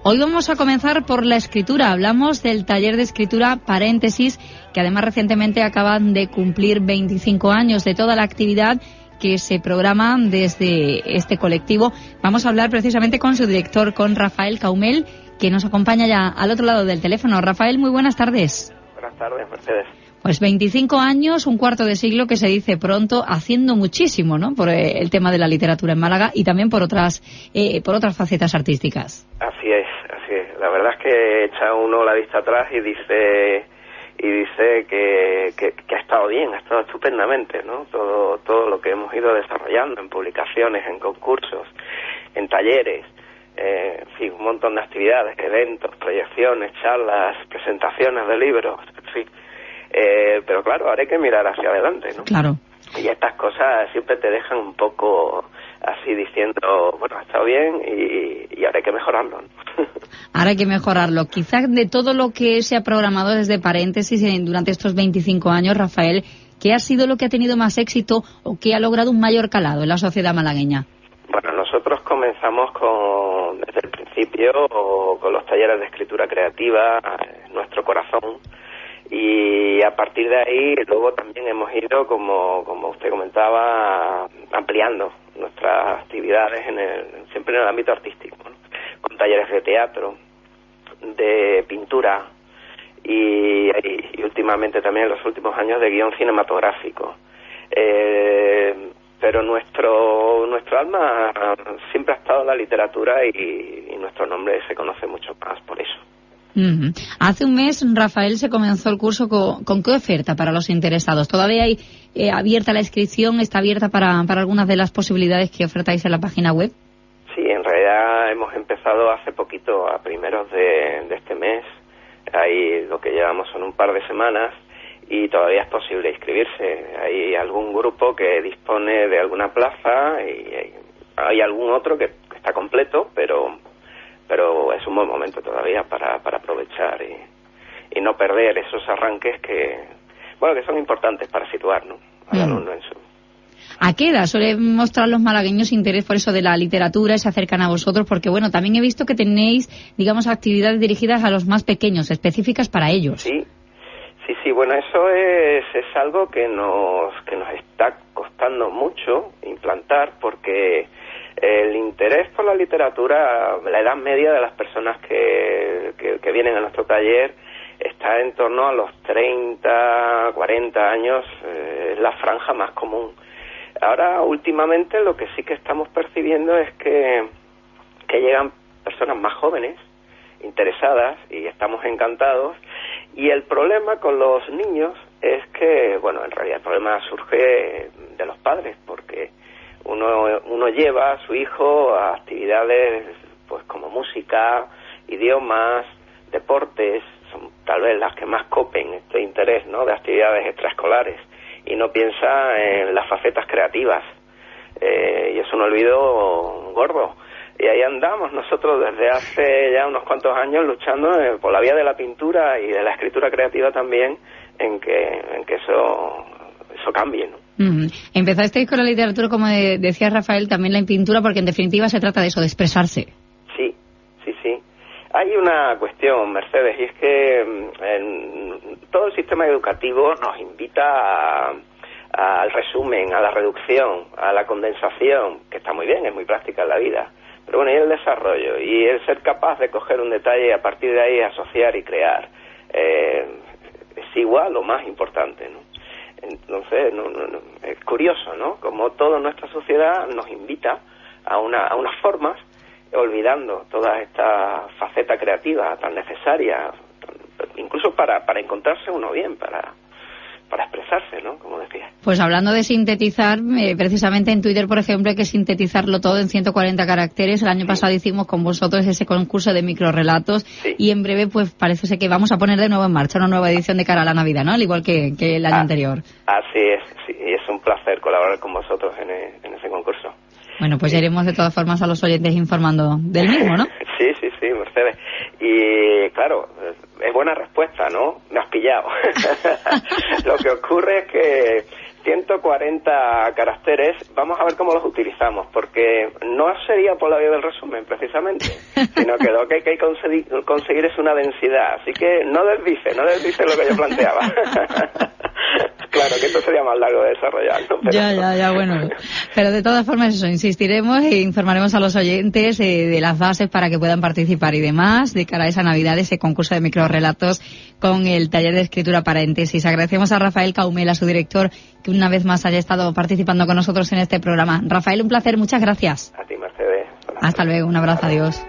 Hoy vamos a comenzar por la escritura. Hablamos del taller de escritura Paréntesis, que además recientemente acaban de cumplir 25 años de toda la actividad que se programa desde este colectivo. Vamos a hablar precisamente con su director, con Rafael Caumel, que nos acompaña ya al otro lado del teléfono. Rafael, muy buenas tardes. Buenas tardes, Mercedes. Pues 25 años, un cuarto de siglo, que se dice pronto, haciendo muchísimo, ¿no?, por el tema de la literatura en Málaga y también por otras facetas artísticas. Así es. La verdad es que echa uno la vista atrás y dice que ha estado bien, ha estado estupendamente, ¿no? Todo lo que hemos ido desarrollando en publicaciones, en concursos, en talleres, en fin, un montón de actividades, eventos, proyecciones, charlas, presentaciones de libros, en fin. Pero claro, ahora hay que mirar hacia adelante, ¿no? Claro. Y estas cosas siempre te dejan un poco así diciendo, bueno, ha estado bien y ahora hay que mejorarlo, ¿no? Ahora hay que mejorarlo. Quizás de todo lo que se ha programado desde Paréntesis durante estos 25 años, Rafael, ¿qué ha sido lo que ha tenido más éxito o qué ha logrado un mayor calado en la sociedad malagueña? Bueno, nosotros comenzamos desde el principio con los talleres de escritura creativa, Nuestro Corazón, y a partir de ahí luego también hemos ido, como usted comentaba, ampliando nuestras actividades siempre en el ámbito artístico, ¿no? Con talleres de teatro, de pintura y últimamente también en los últimos años de guión cinematográfico. Pero nuestro alma siempre ha estado en la literatura y nuestro nombre se conoce mucho más por eso. Uh-huh. Hace un mes, Rafael, se comenzó el curso con qué oferta para los interesados. ¿Todavía hay abierta la inscripción? ¿Está abierta para algunas de las posibilidades que ofertáis en la página web? Sí, en realidad hemos empezado hace poquito, a primeros de este mes. Ahí lo que llevamos son un par de semanas y todavía es posible inscribirse. Hay algún grupo que dispone de alguna plaza y hay algún otro que está completo, pero es un buen momento todavía para aprovechar y no perder esos arranques que son importantes para situar, ¿no?, al alumno en su... ¿A qué edad suelen mostrar los malagueños interés por eso de la literatura y se acercan a vosotros? Porque, bueno, también he visto que tenéis, digamos, actividades dirigidas a los más pequeños, específicas para ellos. Sí, bueno, eso es algo que nos está costando mucho implantar, porque el interés por la literatura, la edad media de las personas que vienen a nuestro taller está en torno a los 30, 40 años, es la franja más común. Ahora, últimamente, lo que sí que estamos percibiendo es que llegan personas más jóvenes, interesadas, y estamos encantados. Y el problema con los niños es que, bueno, en realidad el problema surge de los padres, porque uno lleva a su hijo a actividades pues como música, idiomas, deportes, son tal vez las que más copen este interés, ¿no?, de actividades extraescolares, y no piensa en las facetas creativas, y es un olvido gordo. Y ahí andamos nosotros desde hace ya unos cuantos años luchando por la vía de la pintura y de la escritura creativa también, en que eso cambie, ¿no? Empezasteis con la literatura, como decía Rafael, también la pintura, porque en definitiva se trata de eso, de expresarse. Sí. Hay una cuestión, Mercedes, y es que todo el sistema educativo nos invita al resumen, a la reducción, a la condensación, que está muy bien, es muy práctica en la vida. Pero bueno, y el desarrollo, y el ser capaz de coger un detalle y a partir de ahí asociar y crear, es igual o más importante, ¿no? Entonces, es curioso, ¿no?, como toda nuestra sociedad nos invita a unas formas, olvidando toda esta faceta creativa tan necesaria, incluso para encontrarse uno bien, para expresarse, ¿no?, como decía. Pues hablando de sintetizar, precisamente en Twitter, por ejemplo, hay que sintetizarlo todo en 140 caracteres. El año pasado hicimos con vosotros ese concurso de microrelatos y en breve, pues parece ser que vamos a poner de nuevo en marcha una nueva edición de cara a la Navidad, ¿no?, al igual que el año anterior. Así es, sí, y es un placer colaborar con vosotros en ese concurso. Bueno, pues ya iremos de todas formas a los oyentes informando del mismo, ¿no? Sí, Mercedes. Y claro, es buena respuesta, ¿no? Me has pillado. Lo que ocurre es que 140 caracteres, vamos a ver cómo los utilizamos, porque no sería por la vía del resumen, precisamente, sino que lo que hay que conseguir es una densidad, así que no desdice lo que yo planteaba. Claro que esto sería más largo de desarrollar, ¿no? Pero... Ya, bueno. Pero de todas formas, eso, insistiremos e informaremos a los oyentes de las bases para que puedan participar y demás, de cara a esa Navidad, ese concurso de microrrelatos con el taller de escritura paréntesis. Agradecemos a Rafael Caumela, su director, que una vez más haya estado participando con nosotros en este programa. Rafael, un placer, muchas gracias. A ti, Mercedes. Hasta luego, un abrazo, adiós.